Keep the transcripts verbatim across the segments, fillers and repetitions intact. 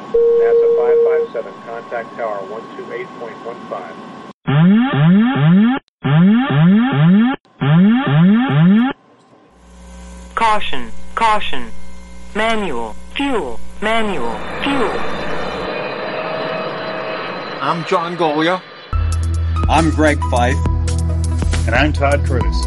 NASA five five seven, contact tower one two eight point one five. Caution, caution. Manual, fuel, manual, fuel. I'm John Golia. I'm Greg Fife. And I'm Todd Curtis.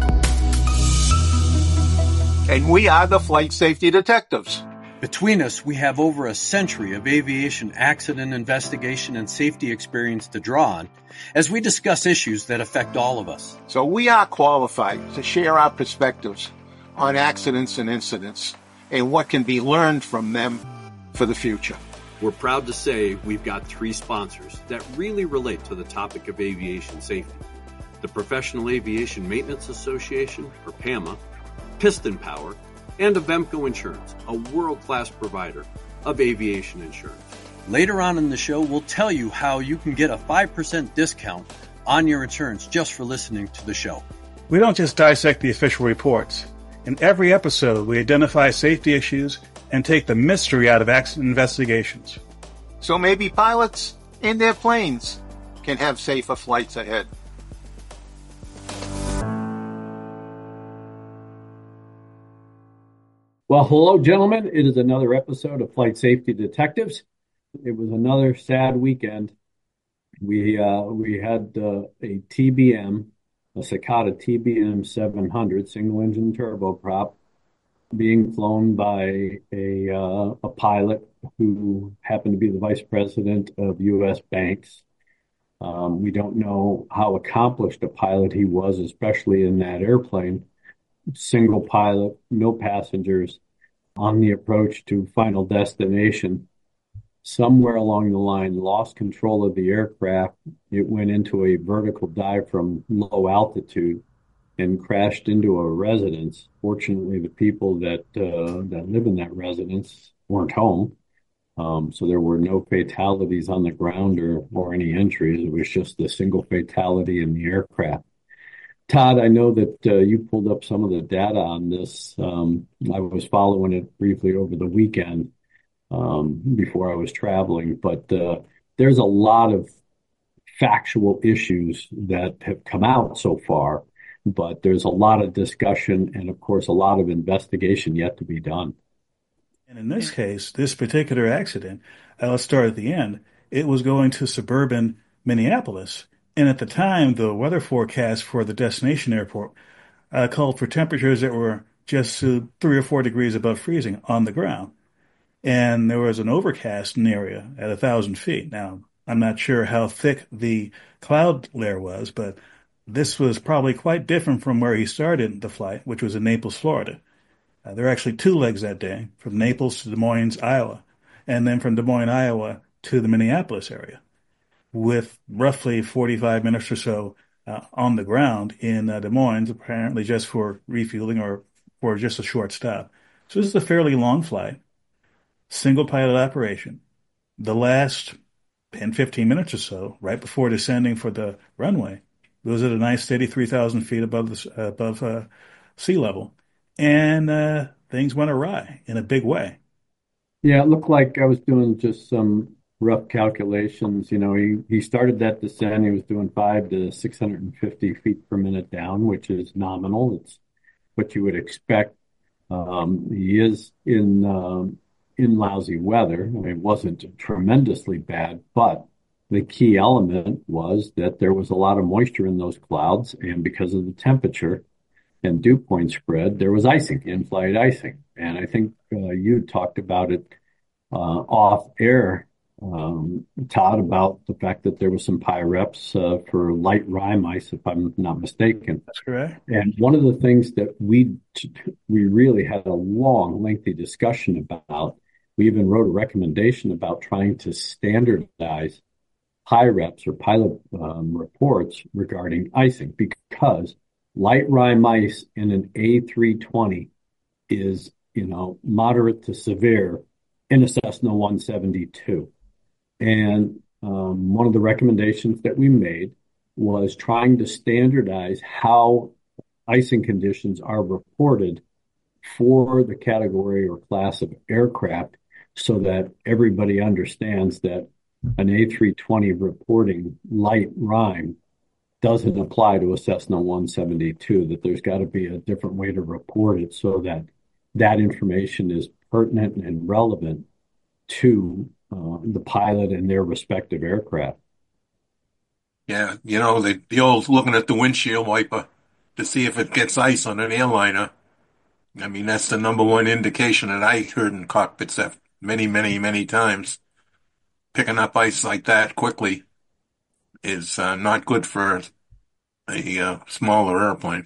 And we are the Flight Safety Detectives. Between us, we have over a century of aviation accident investigation and safety experience to draw on as we discuss issues that affect all of us. So we are qualified to share our perspectives on accidents and incidents and what can be learned from them for the future. We're proud to say we've got three sponsors that really relate to the topic of aviation safety. The Professional Aviation Maintenance Association, or PAMA, Piston Power, and Avemco Insurance, a world-class provider of aviation insurance. Later on in the show, we'll tell you how you can get a five percent discount on your insurance just for listening to the show. We don't just dissect the official reports. In every episode, we identify safety issues and take the mystery out of accident investigations. So maybe pilots and their planes can have safer flights ahead. Well, hello, gentlemen. It is another episode of Flight Safety Detectives. It was another sad weekend. We uh, we had uh, a T B M, a Cicada T B M seven hundred single-engine turboprop, being flown by a uh, a pilot who happened to be the vice president of U S Banks. Um, we don't know how accomplished a pilot he was, especially in that airplane. Single pilot, no passengers, on the approach to final destination. Somewhere along the line, lost control of the aircraft. It went into a vertical dive from low altitude and crashed into a residence. Fortunately, the people that uh, that live in that residence weren't home, um, so there were no fatalities on the ground or, or any injuries. It was just a single fatality in the aircraft. Todd, I know that uh, you pulled up some of the data on this. Um, I was following it briefly over the weekend um, before I was traveling, but uh, there's a lot of factual issues that have come out so far, but there's a lot of discussion and, of course, a lot of investigation yet to be done. And in this case, this particular accident, uh, let's start at the end, it was going to suburban Minneapolis. And at the time, the weather forecast for the destination airport uh, called for temperatures that were just uh, three or four degrees above freezing on the ground. And there was an overcast area at a thousand feet. Now, I'm not sure how thick the cloud layer was, but this was probably quite different from where he started the flight, which was in Naples, Florida. Uh, there were actually two legs that day, from Naples to Des Moines, Iowa, and then from Des Moines, Iowa to the Minneapolis area, with roughly forty-five minutes or so uh, on the ground in uh, Des Moines, apparently just for refueling or for just a short stop. So this is a fairly long flight, single pilot operation. The last ten, fifteen minutes or so, right before descending for the runway, it was at a nice steady three thousand feet above the, uh, above uh, sea level. And uh, things went awry in a big way. Yeah, it looked like I was doing just some rough calculations. You know, he, he started that descent. He was doing five to six hundred fifty feet per minute down, which is nominal. It's what you would expect. Um, he is in um, in lousy weather. I mean, it wasn't tremendously bad, but the key element was that there was a lot of moisture in those clouds, and because of the temperature and dew point spread, there was icing, in-flight icing. And I think uh, you talked about it uh, off air, um, Todd, about the fact that there was some PIREPs uh, for light rime ice, if I'm not mistaken. That's correct. And one of the things that we we really had a long, lengthy discussion about, we even wrote a recommendation about trying to standardize PIREPs or pilot um, reports regarding icing, because light rime ice in an A three twenty is, you know, moderate to severe in a Cessna one seventy-two. And um, one of the recommendations that we made was trying to standardize how icing conditions are reported for the category or class of aircraft so that everybody understands that an A three twenty reporting light rime doesn't apply to a Cessna one seventy-two, that there's got to be a different way to report it so that that information is pertinent and relevant to uh, the pilot and their respective aircraft. Yeah, you know, the, the old looking at the windshield wiper to see if it gets ice on an airliner. I mean, that's the number one indication that I heard in cockpits that many, many, many times. Picking up ice like that quickly is uh, not good for a uh, smaller airplane.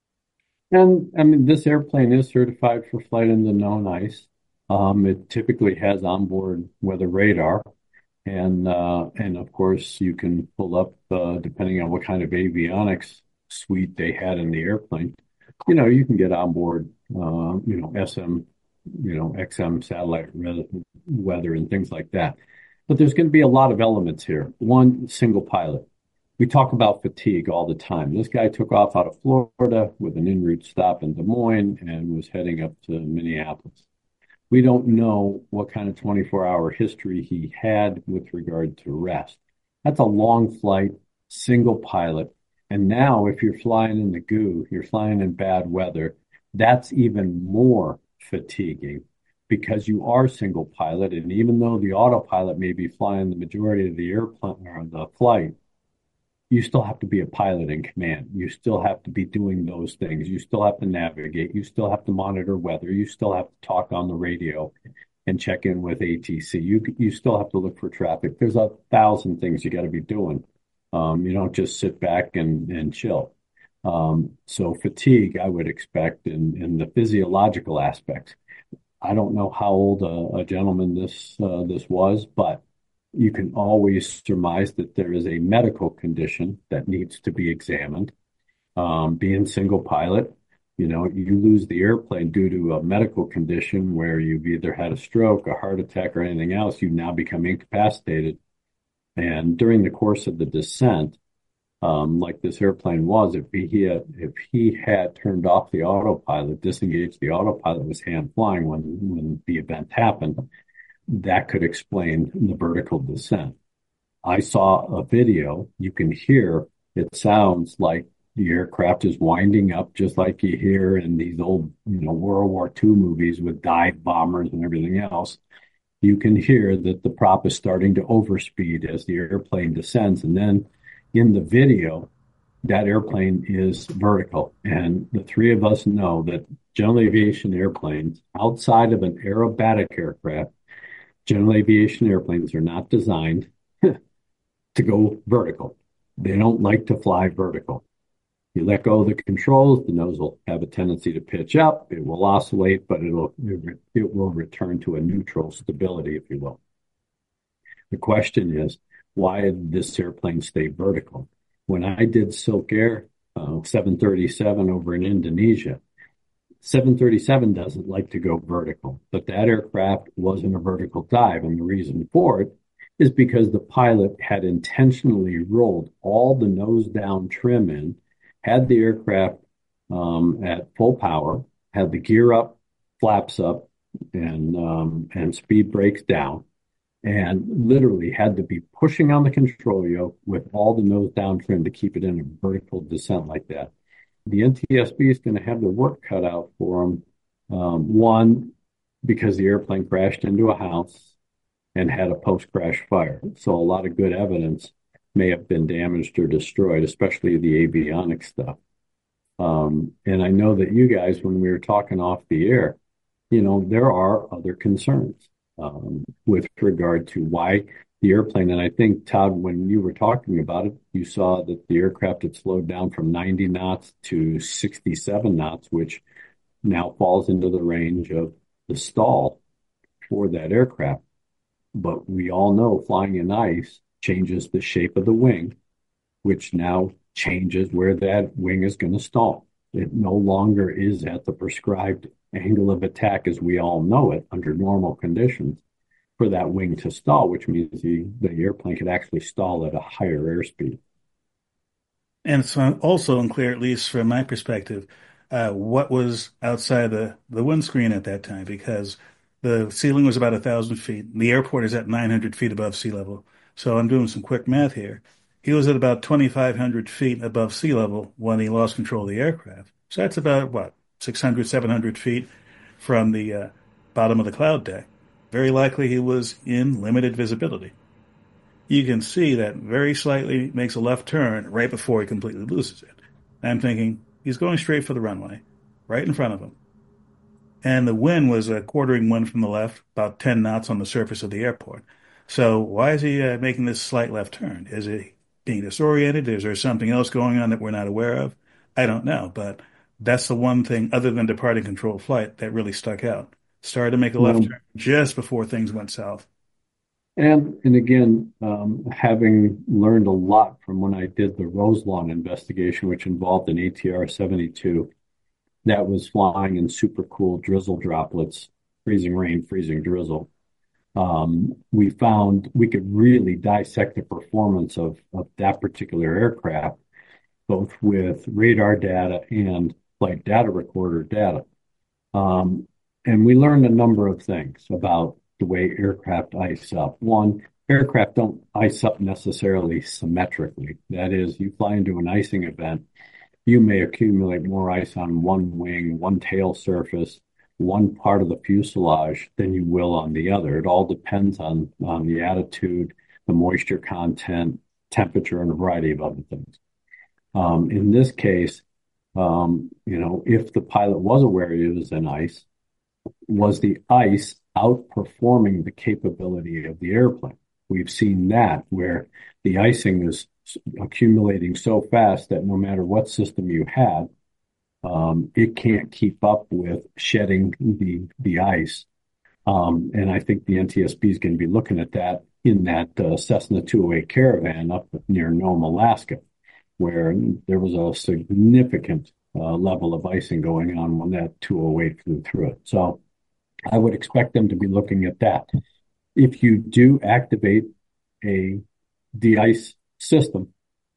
And I mean, this airplane is certified for flight in the known ice. Um, it typically has onboard weather radar. And, uh, and of course, you can pull up, uh, depending on what kind of avionics suite they had in the airplane, you know, you can get onboard, uh, you know, S M, you know, X M satellite weather and things like that. But there's going to be a lot of elements here. One, single pilot. We talk about fatigue all the time. This guy took off out of Florida with an en route stop in Des Moines and was heading up to Minneapolis. We don't know what kind of twenty-four hour history he had with regard to rest. That's a long flight, single pilot. And now if you're flying in the goo, you're flying in bad weather, that's even more fatiguing because you are single pilot. And even though the autopilot may be flying the majority of the airplane or the flight, you still have to be a pilot in command. You still have to be doing those things. You still have to navigate. You still have to monitor weather. You still have to talk on the radio and check in with A T C. You you still have to look for traffic. There's a thousand things you got to be doing. Um, you don't just sit back and, and chill. Um, so fatigue, I would expect, in, in the physiological aspects. I don't know how old a, a gentleman this uh, this was, but you can always surmise that there is a medical condition that needs to be examined. Um, being single pilot, you know, you lose the airplane due to a medical condition where you've either had a stroke, a heart attack, or anything else, you now become incapacitated. And during the course of the descent, um, like this airplane was, if he had, if he had turned off the autopilot, disengaged the autopilot, was hand flying when, when the event happened, that could explain the vertical descent. I saw a video. You can hear it sounds like the aircraft is winding up just like you hear in these old, you know, World War Two movies with dive bombers and everything else. You can hear that the prop is starting to overspeed as the airplane descends. And then in the video, that airplane is vertical. And the three of us know that general aviation airplanes, outside of an aerobatic aircraft, general aviation airplanes are not designed to go vertical. They don't like to fly vertical. You let go of the controls, the nose will have a tendency to pitch up. It will oscillate, but it'll, it will return to a neutral stability, if you will. The question is, why did this airplane stay vertical? When I did Silk Air uh, seven thirty-seven over in Indonesia, seven thirty-seven doesn't like to go vertical, but that aircraft wasn't a vertical dive. And the reason for it is because the pilot had intentionally rolled all the nose down trim in, had the aircraft um, at full power, had the gear up, flaps up, and um, and speed brakes down, and literally had to be pushing on the control yoke with all the nose down trim to keep it in a vertical descent like that. The N T S B is going to have their work cut out for them. Um, one, because the airplane crashed into a house and had a post-crash fire. So a lot of good evidence may have been damaged or destroyed, especially the avionics stuff. Um, and I know that you guys, when we were talking off the air, you know, there are other concerns um, with regard to why the airplane. And I think, Todd, when you were talking about it, you saw that the aircraft had slowed down from ninety knots to sixty-seven knots, which now falls into the range of the stall for that aircraft. But we all know flying in ice changes the shape of the wing, which now changes where that wing is going to stall. It no longer is at the prescribed angle of attack as we all know it under normal conditions for that wing to stall, which means the, the airplane could actually stall at a higher airspeed. And it's also unclear, at least from my perspective, uh, what was outside the, the windscreen at that time, because The ceiling was about a thousand feet. The airport is at nine hundred feet above sea level. So I'm doing some quick math here. He was at about twenty-five hundred feet above sea level when he lost control of the aircraft. So that's about, what, six hundred, seven hundred feet from the uh, bottom of the cloud deck. Very likely he was in limited visibility. You can see that very slightly makes a left turn right before he completely loses it. I'm thinking, he's going straight for the runway, right in front of him. And the wind was a quartering wind from the left, about ten knots on the surface of the airport. So why is he uh, making this slight left turn? Is he being disoriented? Is there something else going on that we're not aware of? I don't know, but that's the one thing, other than departing controlled flight, that really stuck out. Started to make a left Well, turn just before things went south. And and again, um, having learned a lot from when I did the Roselawn investigation, which involved an A T R seventy-two that was flying in super cool drizzle droplets, freezing rain, freezing drizzle. Um, we found we could really dissect the performance of, of that particular aircraft, both with radar data and flight data recorder data. Um, and we learned a number of things about the way aircraft ice up. One, aircraft don't ice up necessarily symmetrically. That is, you fly into an icing event, you may accumulate more ice on one wing, one tail surface, one part of the fuselage than you will on the other. It all depends on, on the attitude, the moisture content, temperature, and a variety of other things. Um, in this case, um, you know, if the pilot was aware it was in ice, was the ice outperforming the capability of the airplane? We've seen that where the icing is accumulating so fast that no matter what system you had, um, it can't keep up with shedding the the ice. Um, and I think the N T S B is going to be looking at that in that uh, Cessna two oh eight Caravan up near Nome, Alaska, where there was a significant uh, level of icing going on when that two oh eight flew through it. So I would expect them to be looking at that. If you do activate a de-ice system,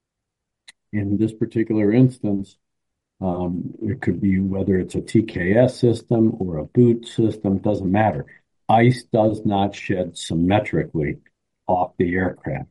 in this particular instance, um, it could be whether it's a T K S system or a boot system, doesn't matter. Ice does not shed symmetrically off the aircraft.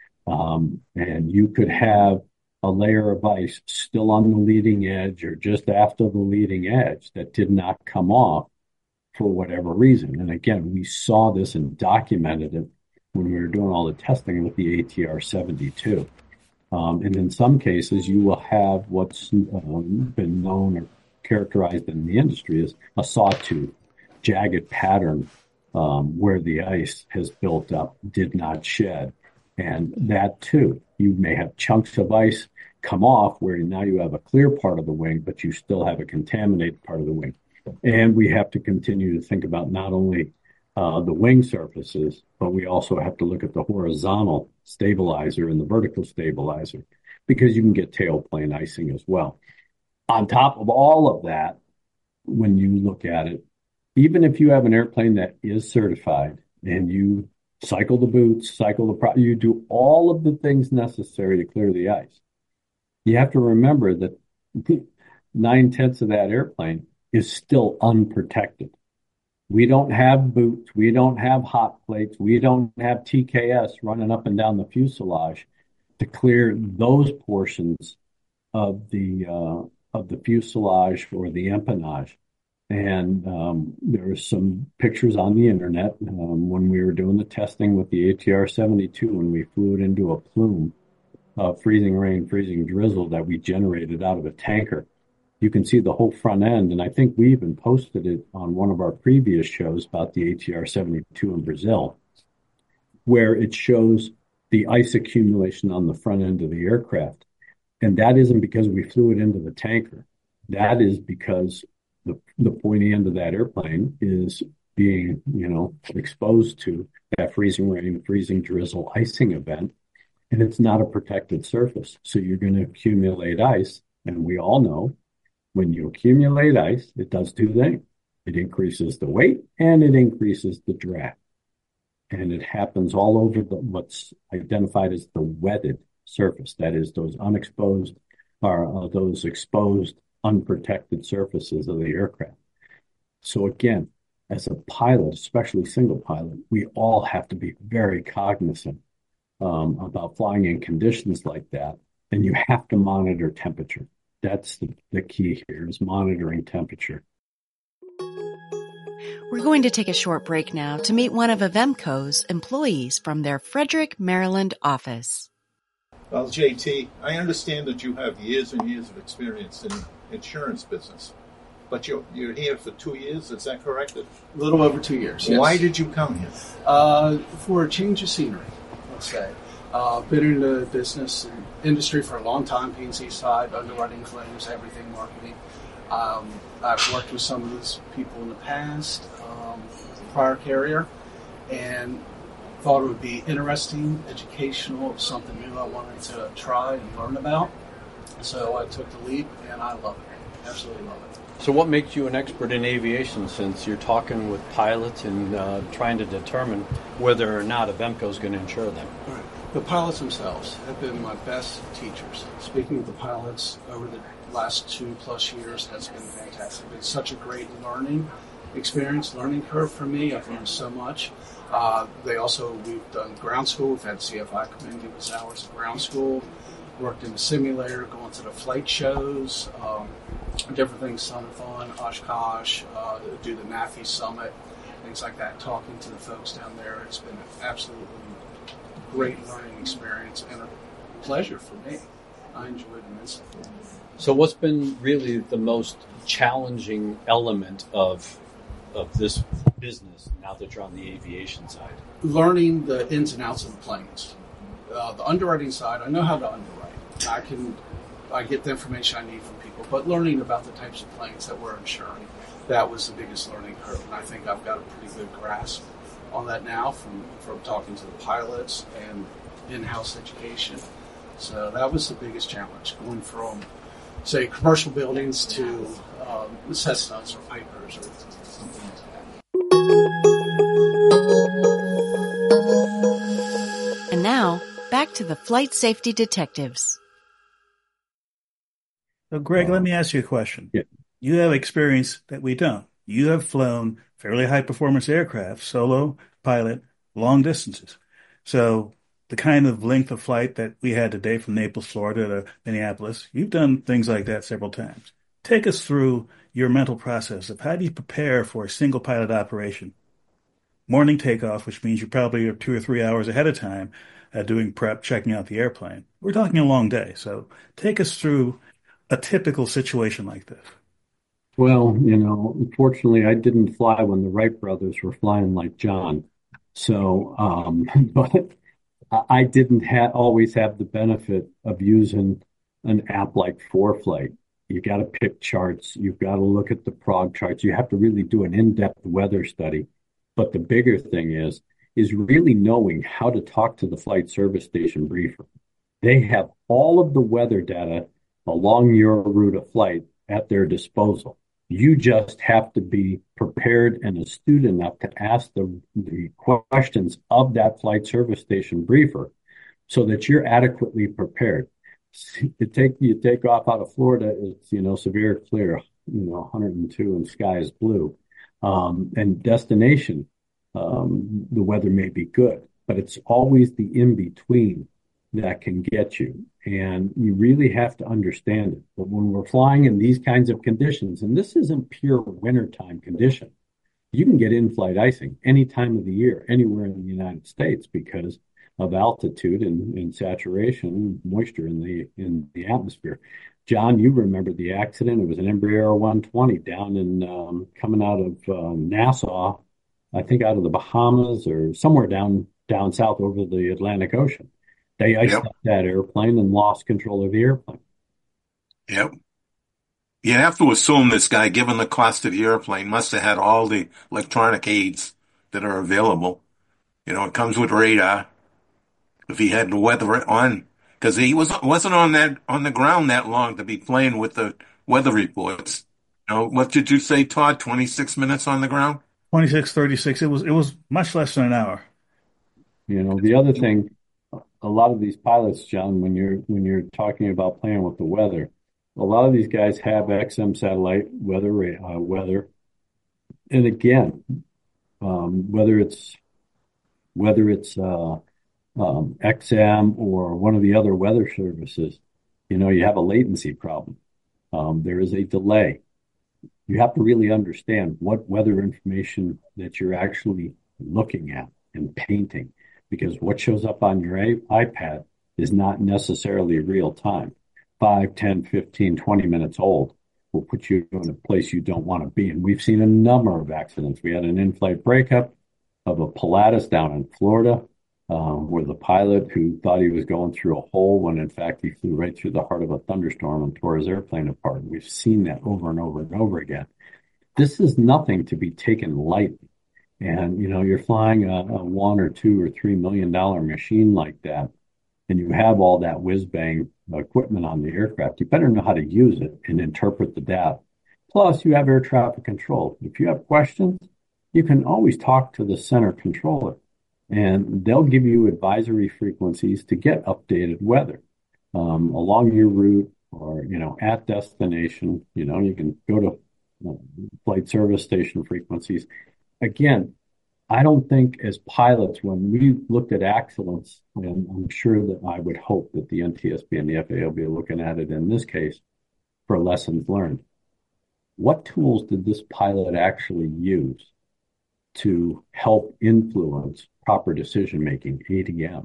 Um, and you could have a layer of ice still on the leading edge or just after the leading edge that did not come off for whatever reason. And again, we saw this and documented it when we were doing all the testing with the A T R seventy-two. Um, and in some cases, you will have what's um, been known or characterized in the industry as a sawtooth, jagged pattern um, where the ice has built up, did not shed. And that too, you may have chunks of ice come off where now you have a clear part of the wing, but you still have a contaminated part of the wing. And we have to continue to think about not only uh, the wing surfaces, but we also have to look at the horizontal stabilizer and the vertical stabilizer, because you can get tailplane icing as well. On top of all of that, when you look at it, even if you have an airplane that is certified and you cycle the boots, cycle the pro, you do all of the things necessary to clear the ice, you have to remember that nine tenths of that airplane is still unprotected. We don't have boots. We don't have hot plates. We don't have T K S running up and down the fuselage to clear those portions of the uh, of the fuselage or the empennage. And um, there are some pictures on the internet um, when we were doing the testing with the A T R seventy-two when we flew it into a plume of freezing rain, freezing drizzle that we generated out of a tanker. You can see the whole front end, and I think we even posted it on one of our previous shows about the A T R seventy-two in Brazil, where it shows the ice accumulation on the front end of the aircraft. And that isn't because we flew it into the tanker. That is because the, the pointy end of that airplane is being, you know, exposed to that freezing rain, freezing drizzle icing event, and it's not a protected surface. So you're going to accumulate ice, and we all know when you accumulate ice, it does two things. It increases the weight and it increases the drag. And it happens all over the, what's identified as the wetted surface. That is, those unexposed or uh, those exposed, unprotected surfaces of the aircraft. So again, as a pilot, especially single pilot, we all have to be very cognizant um, about flying in conditions like that. And you have to monitor temperature. That's the, the key here, is monitoring temperature. We're going to take a short break now to meet one of Avemco's employees from their Frederick, Maryland office. Well, J T, I understand that you have years and years of experience in insurance business, but you're, you're here for two years, is that correct? A little over two years, yes. Why did you come here? Uh, for a change of scenery, let's say. Uh, been in the business and industry for a long time, P and C side, underwriting claims, everything, marketing. Um, I've worked with some of these people in the past, um, prior carrier, and thought it would be interesting, educational, something new I wanted to try and learn about. So I took the leap, and I love it. Absolutely love it. So what makes you an expert in aviation, since you're talking with pilots and uh, trying to determine whether or not Avemco is going to insure them? All right. The pilots themselves have been my best teachers. Speaking of the pilots over the last two plus years has been fantastic. It's been such a great learning experience, learning curve for me. I've learned so much. Uh, they also, we've done ground school. We've had C F I come in, give us hours of ground school. Worked in the simulator, going to the flight shows, um, different things, Sunathon, Oshkosh, uh, do the NAFI Summit, things like that, talking to the folks down there. It's been an absolutely great learning experience and a pleasure for me. I enjoyed immensely. So what's been really the most challenging element of of this business now that you're on the aviation side? Learning the ins and outs of the planes. Uh, the underwriting side, I know how to underwrite. I can, I get the information I need from people, but learning about the types of planes that we're insuring, that was the biggest learning curve, and I think I've got a pretty good grasp on that now from, from talking to the pilots and in-house education. So that was the biggest challenge, going from, say, commercial buildings to um, Cessnas or Pipers or something like that. And now, back to the Flight Safety Detectives. So, Greg, let me ask you a question. Yeah. You have experience that we don't. You have flown fairly high-performance aircraft, solo, pilot, long distances. So the kind of length of flight that we had today from Naples, Florida to Minneapolis, you've done things like that several times. Take us through your mental process of how do you prepare for a single pilot operation. Morning takeoff, which means you probably are two or three hours ahead of time uh, doing prep, checking out the airplane. We're talking a long day. So take us through a typical situation like this. Well, you know, unfortunately, I didn't fly when the Wright brothers were flying like John. So, um, but I didn't ha- always have the benefit of using an app like ForeFlight. You got to pick charts. You've got to look at the prog charts. You have to really do an in-depth weather study. But the bigger thing is, is really knowing how to talk to the flight service station briefer. They have all of the weather data along your route of flight at their disposal. You just have to be prepared and astute enough to ask the, the questions of that flight service station briefer so that you're adequately prepared. You take, you take off out of Florida, it's, you know, severe clear, you know, one hundred two and sky is blue. Um, and destination, um, the weather may be good, but it's always the in-between that can get you. And you really have to understand it. But when we're flying in these kinds of conditions, and this isn't pure wintertime condition, you can get in-flight icing any time of the year, anywhere in the United States because of altitude and, and saturation, moisture in the in the atmosphere. John, you remember the accident. It was an Embraer one twenty down in, um, coming out of uh, Nassau, I think out of the Bahamas or somewhere down down south over the Atlantic Ocean. They iced Yep. up that airplane and lost control of the airplane. Yep. You have to assume this guy, given the cost of the airplane, must have had all the electronic aids that are available. You know, it comes with radar. If he had the weather on, because he was wasn't on that on the ground that long to be playing with the weather reports. You know, what did you say, Todd? Twenty-six minutes on the ground. twenty-six, thirty-six. It was it was much less than an hour. You know, the other thing, a lot of these pilots, John, when you're when you're talking about playing with the weather, a lot of these guys have X M satellite weather uh, weather and again, um, whether it's whether it's uh, um, X M or one of the other weather services, you know, you have a latency problem. Um, there is a delay. You have to really understand what weather information that you're actually looking at and painting, because what shows up on your iPad is not necessarily real time. Five, ten, fifteen, twenty minutes old will put you in a place you don't want to be. And we've seen a number of accidents. We had an in-flight breakup of a Pilatus down in Florida, um, where the pilot who thought he was going through a hole when in fact he flew right through the heart of a thunderstorm and tore his airplane apart. We've seen that over and over and over again. This is nothing to be taken lightly. And, you know, you're flying a, a one or two or three million dollar machine like that, and you have all that whiz-bang equipment on the aircraft. You better know how to use it and interpret the data. Plus, you have air traffic control. If you have questions, you can always talk to the center controller, and they'll give you advisory frequencies to get updated weather um, along your route or, you know, at destination. You know, you can go to uh, flight service station frequencies. Again, I don't think as pilots, when we looked at excellence, and I'm sure that I would hope that the N T S B and the F A A will be looking at it in this case for lessons learned. What tools did this pilot actually use to help influence proper decision making, A D M?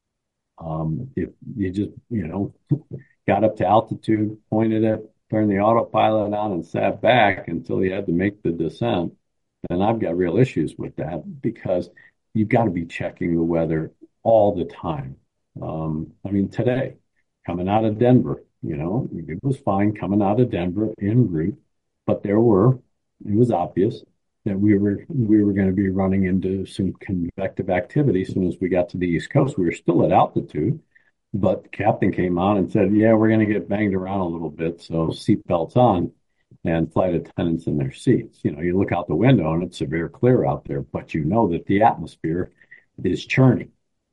Um, if you just, you know, got up to altitude, pointed it, turned the autopilot on and sat back until you had to make the descent, then I've got real issues with that, because you've got to be checking the weather all the time. Um, I mean, today, coming out of Denver, you know, it was fine coming out of Denver en route, but there were, it was obvious that we were we were going to be running into some convective activity as soon as we got to the East Coast. We were still at altitude, but the captain came on and said, yeah, we're going to get banged around a little bit, so seatbelts on, and flight attendants in their seats. You know, you look out the window and it's severe clear out there, but you know that the atmosphere is churning.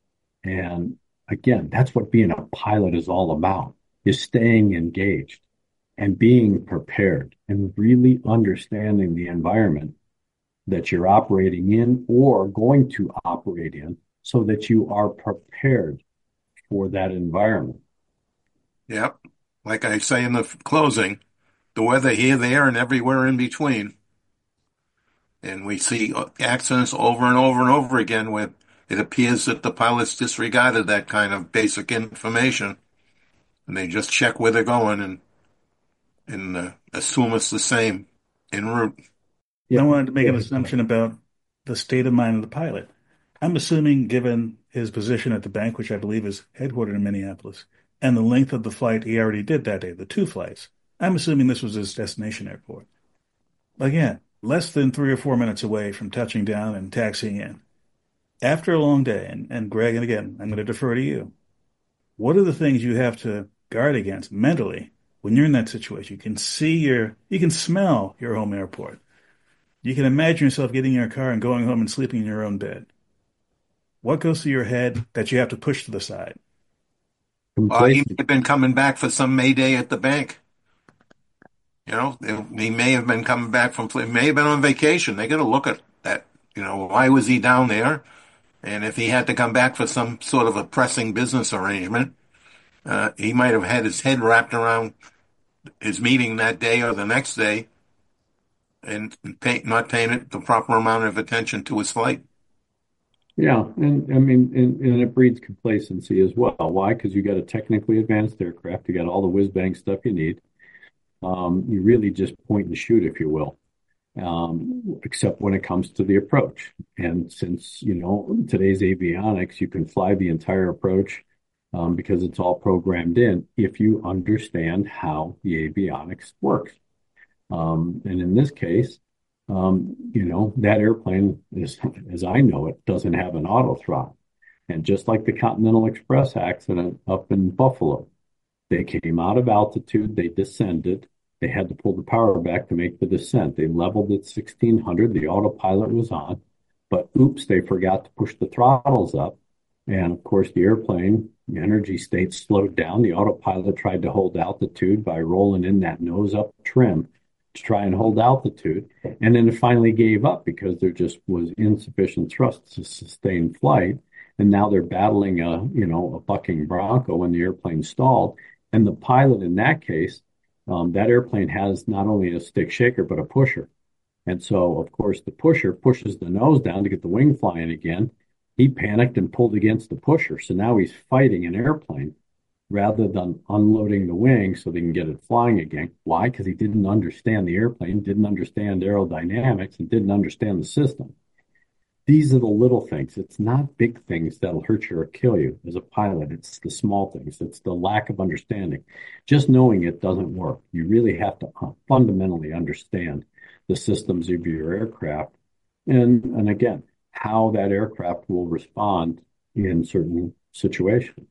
And again, that's what being a pilot is all about, is staying engaged and being prepared and really understanding the environment that you're operating in or going to operate in, so that you are prepared for that environment. Yep. Like I say in the closing, the weather here, there, and everywhere in between. And we see accidents over and over and over again where it appears that the pilots disregarded that kind of basic information, and they just check where they're going and and uh, assume it's the same en route. Yeah. I wanted to make an assumption about the state of mind of the pilot. I'm assuming, given his position at the bank, which I believe is headquartered in Minneapolis, and the length of the flight he already did that day, the two flights, I'm assuming this was his destination airport. Again, less than three or four minutes away from touching down and taxiing in. After a long day, and, and Greg, and again, I'm going to defer to you, what are the things you have to guard against mentally when you're in that situation? You can see your, you can smell your home airport. You can imagine yourself getting in your car and going home and sleeping in your own bed. What goes through your head that you have to push to the side? Well, he may have been coming back for some May Day at the bank. You know, he may have been coming back from, he may have been on vacation. They got to look at that. You know, why was he down there? And if he had to come back for some sort of a pressing business arrangement, uh, he might have had his head wrapped around his meeting that day or the next day, and pay, not paying it the proper amount of attention to his flight. Yeah, and I mean, and, and it breeds complacency as well. Why? Because you got a technically advanced aircraft, you got all the whiz-bang stuff you need. Um, you really just point and shoot, if you will, um, except when it comes to the approach. And since, you know, today's avionics, you can fly the entire approach um, because it's all programmed in if you understand how the avionics works. Um, and in this case, um, you know, that airplane, is, as I know it, doesn't have an auto throttle. And just like the Continental Express accident up in Buffalo, they came out of altitude, they descended, they had to pull the power back to make the descent. They leveled at sixteen hundred, the autopilot was on, but oops, they forgot to push the throttles up. And of course, the airplane, the energy state slowed down. The autopilot tried to hold altitude by rolling in that nose up trim. to try and hold altitude. And then it finally gave up because there just was insufficient thrust to sustain flight. And now they're battling a, you know, a bucking bronco when the airplane stalled. And the pilot in that case, um, that airplane has not only a stick shaker, but a pusher. And so, of course, the pusher pushes the nose down to get the wing flying again. He panicked and pulled against the pusher. So now he's fighting an airplane rather than unloading the wing so they can get it flying again. Why? Because he didn't understand the airplane, didn't understand aerodynamics, and didn't understand the system. These are the little things. It's not big things that'll hurt you or kill you as a pilot. It's the small things. It's the lack of understanding. Just knowing it doesn't work. You really have to fundamentally understand the systems of your aircraft. And, and again, how that aircraft will respond in certain situations.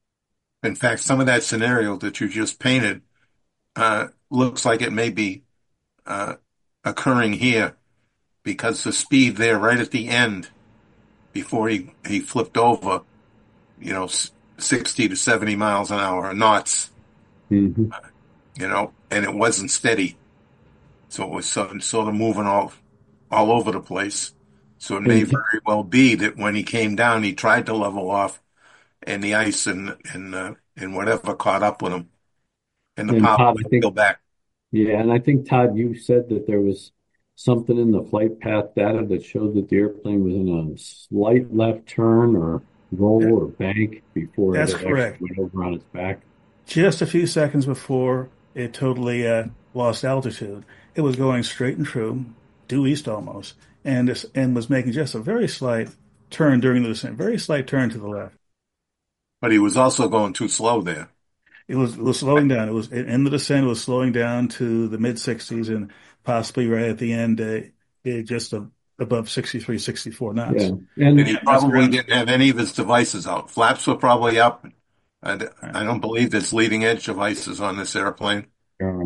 In fact, some of that scenario that you just painted uh, looks like it may be uh, occurring here because the speed there right at the end before he, he flipped over, you know, sixty to seventy miles an hour, knots, mm-hmm. uh, you know, and it wasn't steady. So it was sort of, sort of moving all, all over the place. So it may very well be that when he came down, he tried to level off, and the ice and and uh, and whatever caught up with him, and the and power Todd, would I think, go back. Yeah, and I think, Todd, you said that there was something in the flight path data that showed that the airplane was in a slight left turn or roll Yeah. or bank before That's it actually correct. went over on its back. Just a few seconds before it totally uh, lost altitude, it was going straight and true, due east almost, and this, and was making just a very slight turn during the descent, very slight turn to the left. But he was also going too slow there. It was, it was slowing down. It was in the descent. It was slowing down to the mid sixties, and possibly right at the end, uh, it just uh, above sixty-three, sixty-four knots. Yeah, And and he probably didn't have any of his devices out. Flaps were probably up. And I don't believe there's leading edge devices on this airplane. uh,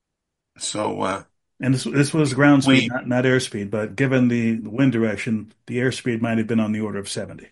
So, uh, And this this was ground speed, we, not, not airspeed, but given the wind direction, the airspeed might have been on the order of seventy.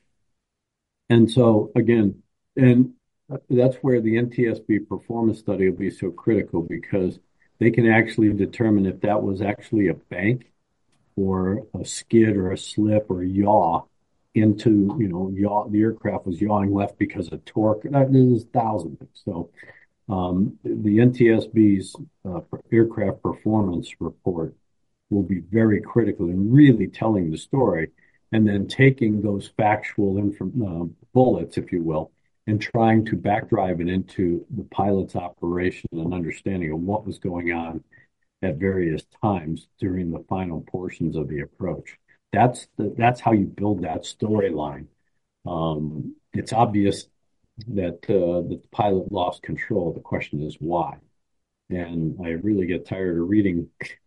and so again, and that's where the N T S B performance study will be so critical because they can actually determine if that was actually a bank or a skid or a slip or a yaw into, you know, yaw, the aircraft was yawing left because of torque. There's a thousand things. So um, the N T S B's uh, aircraft performance report will be very critical in really telling the story and then taking those factual inf- uh, bullets, if you will, and trying to backdrive it into the pilot's operation and understanding of what was going on at various times during the final portions of the approach. That's the, that's how you build that storyline. Um, it's obvious that uh, the pilot lost control. The question is why. And I really get tired of reading.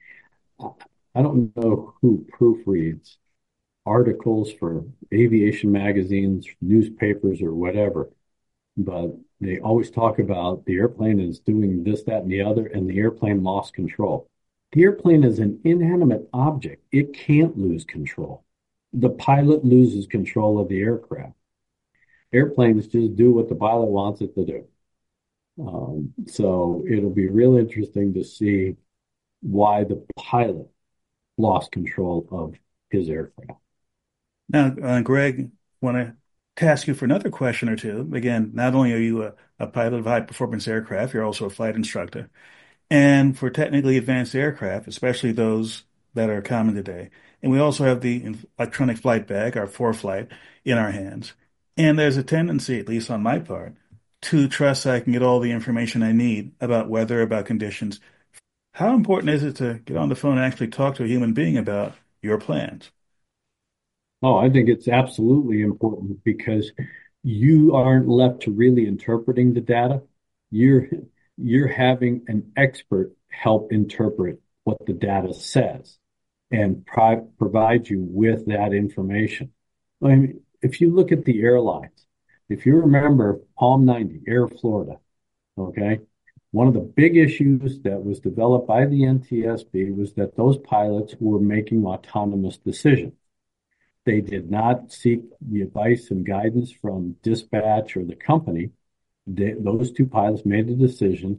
I don't know who proofreads articles for aviation magazines, newspapers, or whatever, but they always talk about the airplane is doing this, that, and the other, and the airplane lost control. The airplane is an inanimate object. It can't lose control. The pilot loses control of the aircraft. Airplanes just do what the pilot wants it to do. Um, so it'll be real interesting to see why the pilot lost control of his aircraft. Now, uh, Greg, want to task you for another question or two. Again, not only are you a, a pilot of high-performance aircraft, you're also a flight instructor. And for technically advanced aircraft, especially those that are common today, and we also have the electronic flight bag, our ForeFlight, in our hands. And there's a tendency, at least on my part, to trust I can get all the information I need about weather, about conditions. How important is it to get on the phone and actually talk to a human being about your plans? Oh, I think it's absolutely important because you aren't left to really interpreting the data. You're you're having an expert help interpret what the data says and pro- provide you with that information. I mean, if you look at the airlines, if you remember Palm ninety, Air Florida, okay, one of the big issues that was developed by the N T S B was that those pilots were making autonomous decisions. They did not seek the advice and guidance from dispatch or the company. They, those two pilots made the decision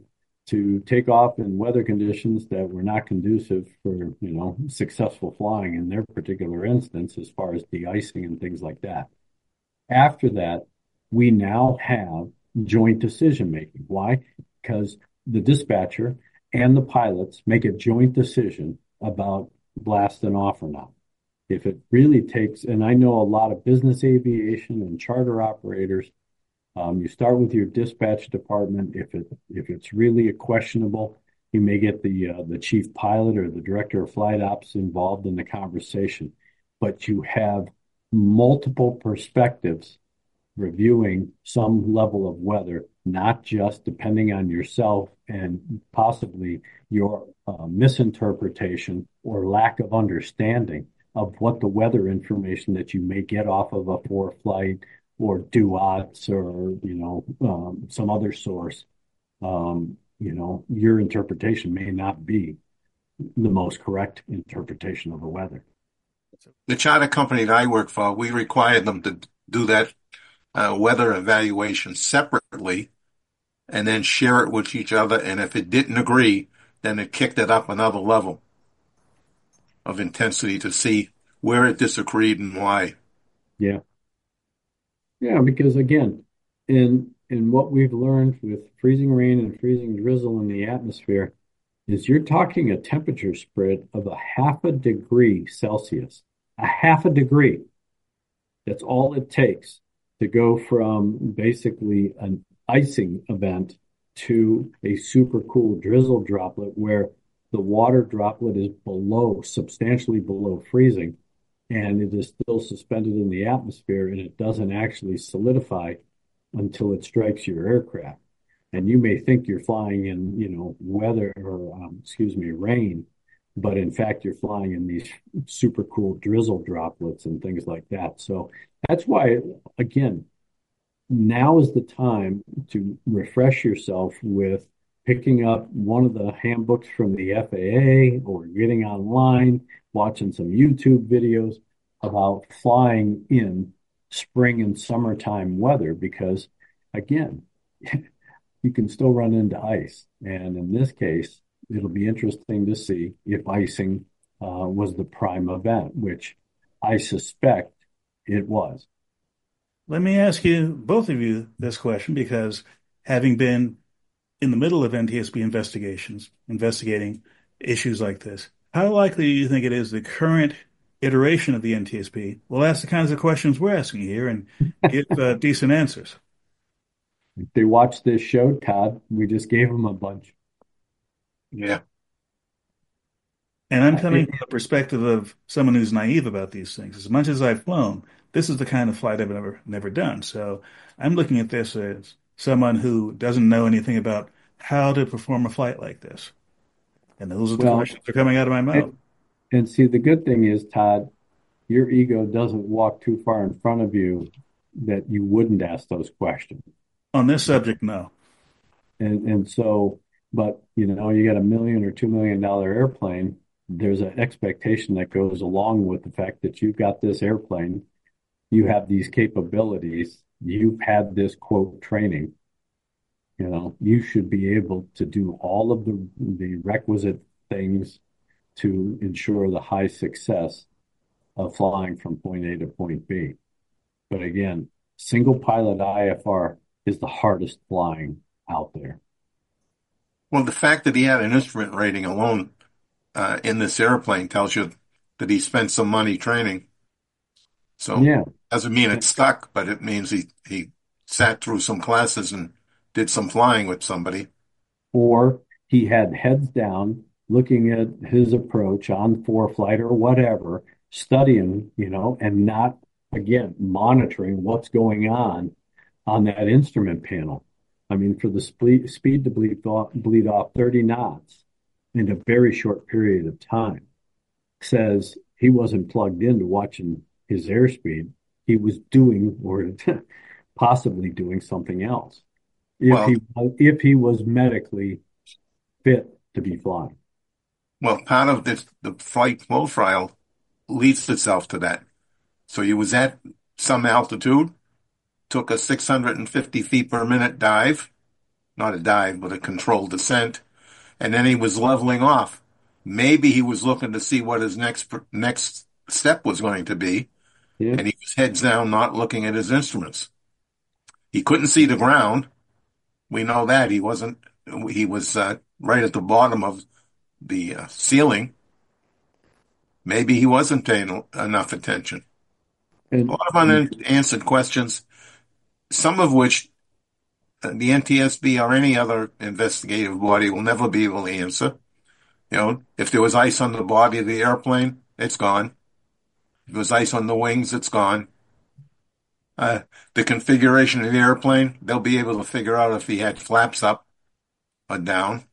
to take off in weather conditions that were not conducive for, you know, successful flying in their particular instance, as far as de-icing and things like that. After that, we now have joint decision making. Why? Because the dispatcher and the pilots make a joint decision about blasting off or not. If it really takes, and I know a lot of business aviation and charter operators, um, you start with your dispatch department. If it if it's really a questionable, you may get the uh, the chief pilot or the director of flight ops involved in the conversation. But you have multiple perspectives reviewing some level of weather, not just depending on yourself and possibly your uh, misinterpretation or lack of understanding of what the weather information that you may get off of a ForeFlight or DUOTS or, you know, um, some other source. Um, you know, your interpretation may not be the most correct interpretation of the weather. The charter company that I work for, we required them to do that uh, weather evaluation separately and then share it with each other. And if it didn't agree, then it kicked it up another level of intensity to see where it disagreed and why. Yeah. Yeah, because again, in in what we've learned with freezing rain and freezing drizzle in the atmosphere is you're talking a temperature spread of a half a degree Celsius. A half a degree. That's all it takes to go from basically an icing event to a super cool drizzle droplet where the water droplet is below, substantially below freezing, and it is still suspended in the atmosphere, and it doesn't actually solidify until it strikes your aircraft. And you may think you're flying in, you know, weather or, um, excuse me, rain, but in fact, you're flying in these super cool drizzle droplets and things like that. So that's why, again, now is the time to refresh yourself with picking up one of the handbooks from the F A A or getting online, watching some YouTube videos about flying in spring and summertime weather, because again, you can still run into ice. And in this case, it'll be interesting to see if icing uh, was the prime event, which I suspect it was. Let me ask you, both of you, this question, because having been in the middle of N T S B investigations, investigating issues like this, how likely do you think it is the current iteration of the N T S B will ask the kinds of questions we're asking here and give uh, decent answers? If they watch this show, Todd, we just gave them a bunch. Yeah. And I'm coming from the perspective of someone who's naive about these things. As much as I've flown, this is the kind of flight I've never never done. So I'm looking at this as someone who doesn't know anything about how to perform a flight like this. And those are the Well, questions that are coming out of my mouth. And, and see, the good thing is, Todd, your ego doesn't walk too far in front of you that you wouldn't ask those questions. On this subject, no. And and so, but you know, you got a million or two million dollar airplane. There's an expectation that goes along with the fact that you've got this airplane, you have these capabilities, you've had this quote training. You know, you should be able to do all of the the requisite things to ensure the high success of flying from point A to point B. But again, single pilot I F R is the hardest flying out there. Well, the fact that he had an instrument rating alone uh, in this airplane tells you that he spent some money training. So Yeah. doesn't mean it stuck, but it means he, he sat through some classes and did some flying with somebody. Or he had heads down, looking at his approach on ForeFlight or whatever, studying, you know, and not, again, monitoring what's going on on that instrument panel. I mean, for the speed, speed to bleed off, bleed off thirty knots in a very short period of time says he wasn't plugged into watching his airspeed. He was doing or possibly doing something else. If Well- he if he was medically fit to be flying. Well, part of this, the flight profile leads itself to that. So he was at some altitude, took a six hundred fifty feet per minute dive, not a dive, but a controlled descent. And then he was leveling off. Maybe he was looking to see what his next next step was going to be. Yeah. And he was heads down, not looking at his instruments. He couldn't see the ground. We know that. He wasn't, he was uh, right at the bottom of the uh, ceiling. Maybe he wasn't paying enough attention. And, a lot of unanswered questions, some of which uh, the N T S B or any other investigative body will never be able to answer. You know, if there was ice on the body of the airplane, it's gone. If there was ice on the wings, it's gone. Uh, the configuration of the airplane, they'll be able to figure out if he had flaps up or down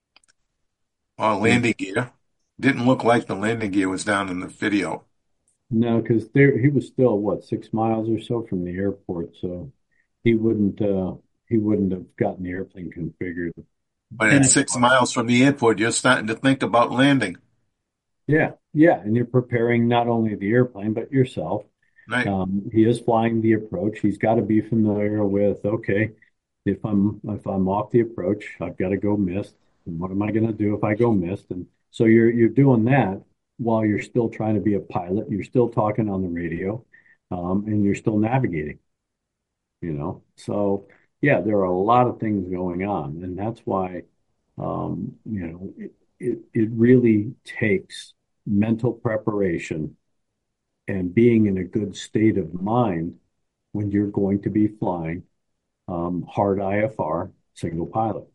or landing gear. Didn't look like the landing gear was down in the video. No, because there he was still what six miles or so from the airport, so he wouldn't uh, he wouldn't have gotten the airplane configured. But at six miles from the airport, you're starting to think about landing. Yeah, yeah, and you're preparing not only the airplane but yourself. Right. Um, he is flying the approach. He's got to be familiar with, okay, if I'm if I'm off the approach, I've got to go missed. And what am I going to do if I go missed? And so you're you're doing that while you're still trying to be a pilot. You're still talking on the radio, um, and you're still navigating. You know, so yeah, there are a lot of things going on, and that's why, um, you know, it, it it really takes mental preparation and being in a good state of mind when you're going to be flying um, hard I F R single pilot.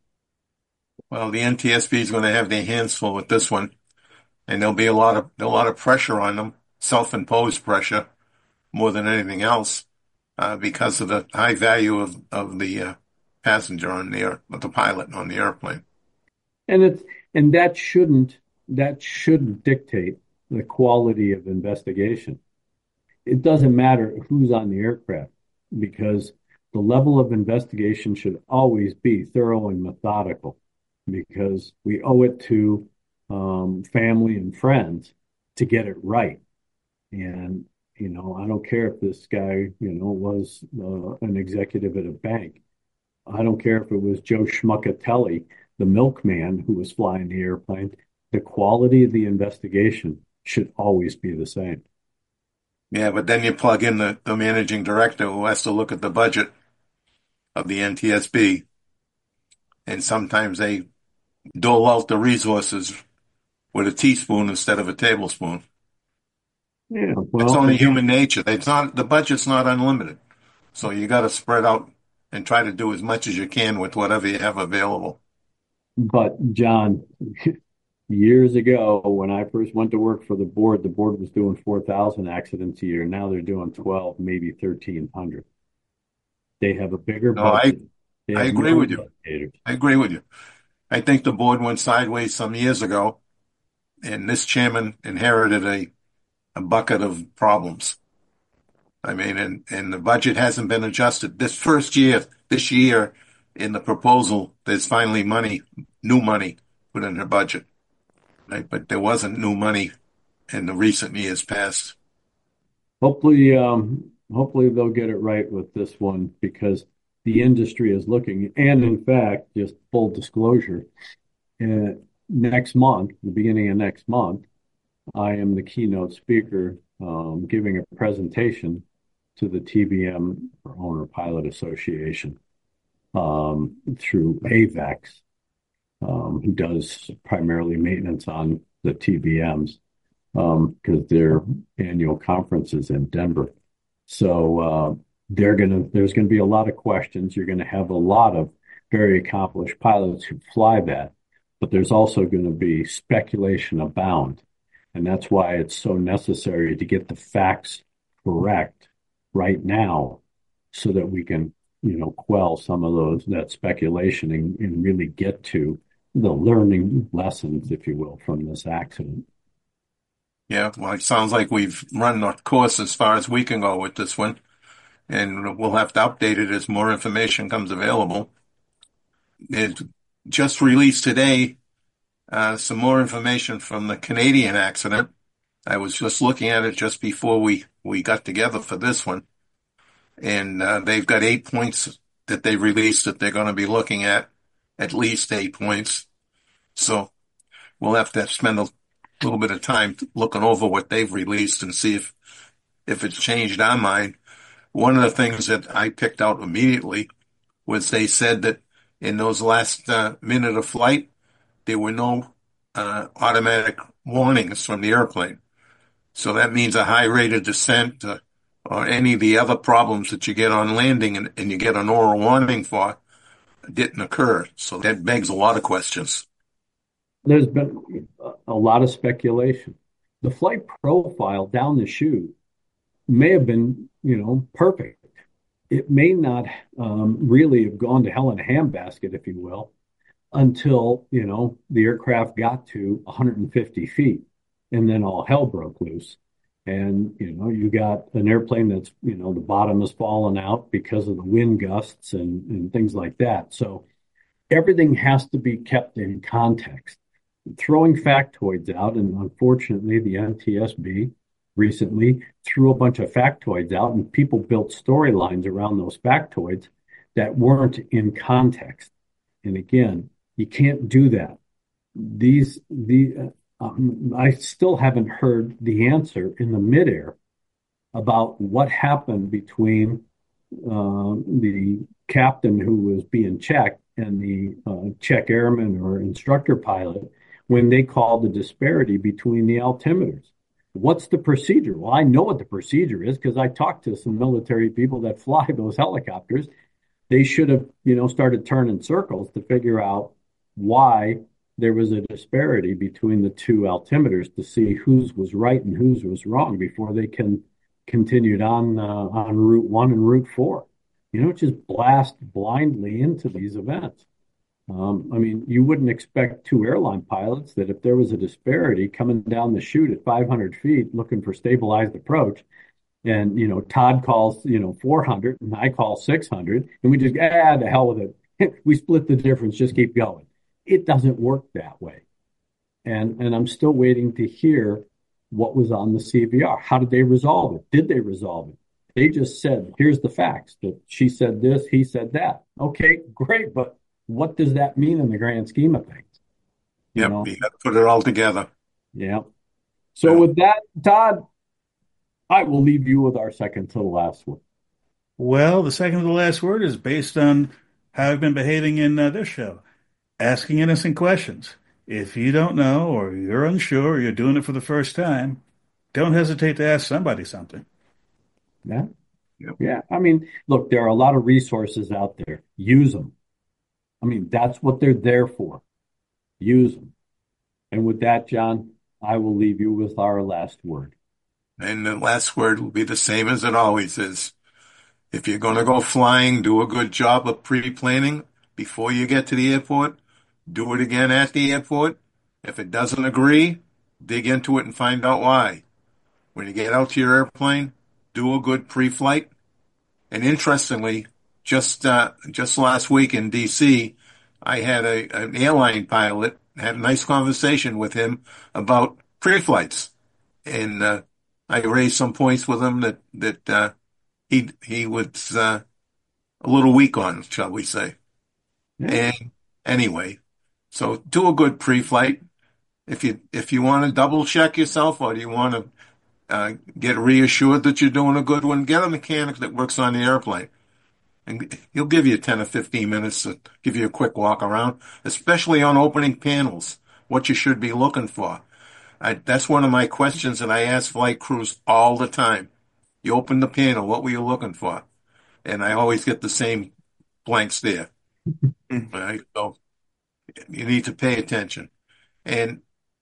Well, the N T S B is going to have their hands full with this one, and there'll be a lot of a lot of pressure on them, self-imposed pressure, more than anything else, uh, because of the high value of of the uh, passenger on the air, the pilot on the airplane. And it's and that shouldn't that shouldn't dictate the quality of investigation. It doesn't matter who's on the aircraft, because the level of investigation should always be thorough and methodical, because we owe it to um, family and friends to get it right. And, you know, I don't care if this guy, you know, was uh, an executive at a bank. I don't care if it was Joe Schmuckatelli, the milkman who was flying the airplane. The quality of the investigation should always be the same. Yeah, but then you plug in the, the managing director who has to look at the budget of the N T S B, and sometimes they dole out the resources with a teaspoon instead of a tablespoon. Yeah, well, it's only human nature. It's not, the budget's not unlimited, so you got to spread out and try to do as much as you can with whatever you have available. But John, years ago, when I first went to work for the board, the board was doing four thousand accidents a year. Now they're doing twelve, maybe thirteen hundred. They have a bigger No, budget. I, I agree with you. I agree with you. I think the board went sideways some years ago, and this chairman inherited a, a bucket of problems. I mean, and, and the budget hasn't been adjusted. This first year, this year, in the proposal, there's finally money, new money put in the budget. Right? But there wasn't new money in the recent years past. Hopefully, um, hopefully they'll get it right with this one, because the industry is looking. And in fact, just full disclosure, uh, next month, the beginning of next month, I am the keynote speaker um, giving a presentation to the T B M, or Owner Pilot Association, um, through AVEX, um, who does primarily maintenance on the T B Ms, um, because their annual conference is in Denver. So uh, they're gonna, there's going to be a lot of questions. You're going to have a lot of very accomplished pilots who fly that, but there's also going to be speculation abound. And that's why it's so necessary to get the facts correct right now, so that we can, you know, quell some of those, that speculation, and, and really get to the learning lessons, if you will, from this accident. Yeah, well, it sounds like we've run our course as far as we can go with this one, and we'll have to update it as more information comes available. It just released today uh, some more information from the Canadian accident. I was just looking at it just before we, we got together for this one, and uh, they've got eight points that they released that they're going to be looking at at least eight points. So we'll have to spend a little bit of time looking over what they've released and see if, if it's changed our mind. One of the things that I picked out immediately was they said that in those last uh, minute of flight, there were no uh, automatic warnings from the airplane. So that means a high rate of descent uh, or any of the other problems that you get on landing and, and you get an oral warning for didn't occur. So that begs a lot of questions. There's been a lot of speculation. The flight profile down the chute may have been, you know, perfect. It may not um, really have gone to hell in a handbasket, if you will, until, you know, the aircraft got to one hundred fifty feet, and then all hell broke loose. And, you know, you got an airplane that's, you know, the bottom has fallen out because of the wind gusts and, and things like that. So everything has to be kept in context. Throwing factoids out, and unfortunately the N T S B recently threw a bunch of factoids out, and people built storylines around those factoids that weren't in context. And again, you can't do that. These, the, um, I still haven't heard the answer in the midair about what happened between uh, the captain who was being checked and the uh, check airman or instructor pilot when they called the disparity between the altimeters. What's the procedure? Well, I know what the procedure is because I talked to some military people that fly those helicopters. They should have, you know, started turning circles to figure out why there was a disparity between the two altimeters to see whose was right and whose was wrong before they can continued on uh, on Route One and Route Four. You know, just blast blindly into these events. Um, I mean, you wouldn't expect two airline pilots that if there was a disparity coming down the chute at five hundred feet looking for stabilized approach, and, you know, Todd calls, you know, four hundred and I call six hundred, and we just, ah, the hell with it. We split the difference, just keep going. It doesn't work that way. And, and I'm still waiting to hear what was on the C V R. How did they resolve it? Did they resolve it? They just said, here's the facts, that she said this, he said that. Okay, great, but what does that mean in the grand scheme of things? You yep, know? You got to put it all together. Yeah. So yeah. With that, Todd, I will leave you with our second to the last word. Well, the second to the last word is based on how I've been behaving in uh, this show. Asking innocent questions. If you don't know, or you're unsure, or you're doing it for the first time, don't hesitate to ask somebody something. Yeah. Yep. Yeah. I mean, look, there are a lot of resources out there. Use them. I mean, that's what they're there for. Use them. And with that, John, I will leave you with our last word. And the last word will be the same as it always is. If you're going to go flying, do a good job of pre-planning before you get to the airport. Do it again at the airport. If it doesn't agree, dig into it and find out why. When you get out to your airplane, do a good pre-flight. And interestingly, just uh, just last week in D C, I had a an airline pilot, had a nice conversation with him about pre-flights. And uh, I raised some points with him that, that uh, he he was uh, a little weak on, shall we say. Yeah. And anyway, so do a good pre-flight. If you if you want to double check yourself, or do you want to uh, get reassured that you're doing a good one, get a mechanic that works on the airplane, and he'll give you ten or fifteen minutes to give you a quick walk around, especially on opening panels, what you should be looking for. I, that's one of my questions that I ask flight crews all the time. You open the panel, what were you looking for? And I always get the same blank stare. Right? So you need to pay attention. And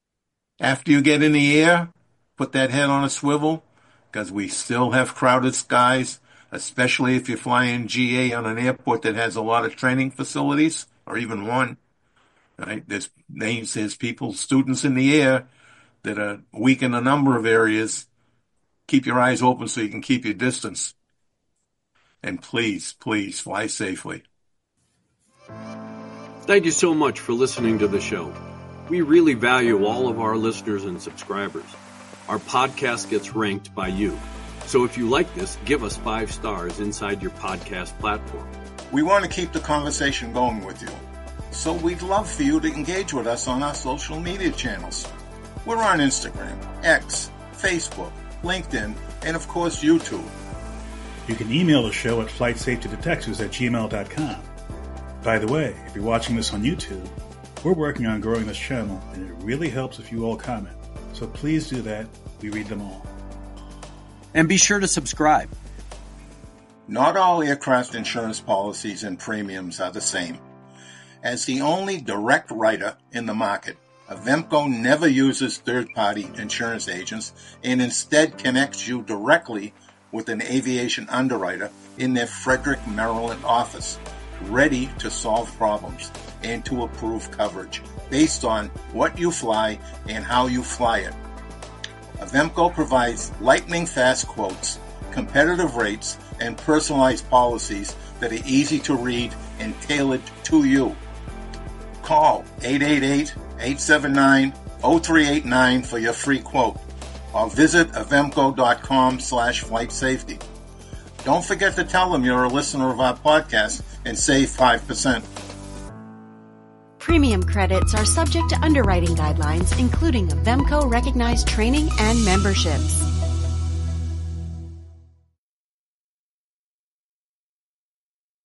after you get in the air, put that head on a swivel, because we still have crowded skies, especially if you're flying G A on an airport that has a lot of training facilities, or even one. Right? There's names, there's people, students in the air that are weak in a number of areas. Keep your eyes open so you can keep your distance. And please, please fly safely. Thank you so much for listening to the show. We really value all of our listeners and subscribers. Our podcast gets ranked by you. So if you like this, give us five stars inside your podcast platform. We want to keep the conversation going with you. So we'd love for you to engage with us on our social media channels. We're on Instagram, X, Facebook, LinkedIn, and of course YouTube. You can email the show at flight safety detectives at gmail dot com. By the way, if you're watching this on YouTube, we're working on growing this channel, and it really helps if you all comment. So please do that. We read them all. And be sure to subscribe. Not all aircraft insurance policies and premiums are the same. As the only direct writer in the market, Avemco never uses third-party insurance agents and instead connects you directly with an aviation underwriter in their Frederick, Maryland office, ready to solve problems and to approve coverage based on what you fly and how you fly it. Avemco provides lightning-fast quotes, competitive rates, and personalized policies that are easy to read and tailored to you. Call eight eight eight, eight seven nine, zero three eight nine for your free quote, or visit avemco.com slash flight safety. Don't forget to tell them you're a listener of our podcast and save five percent. Premium credits are subject to underwriting guidelines, including Avemco recognized training and memberships.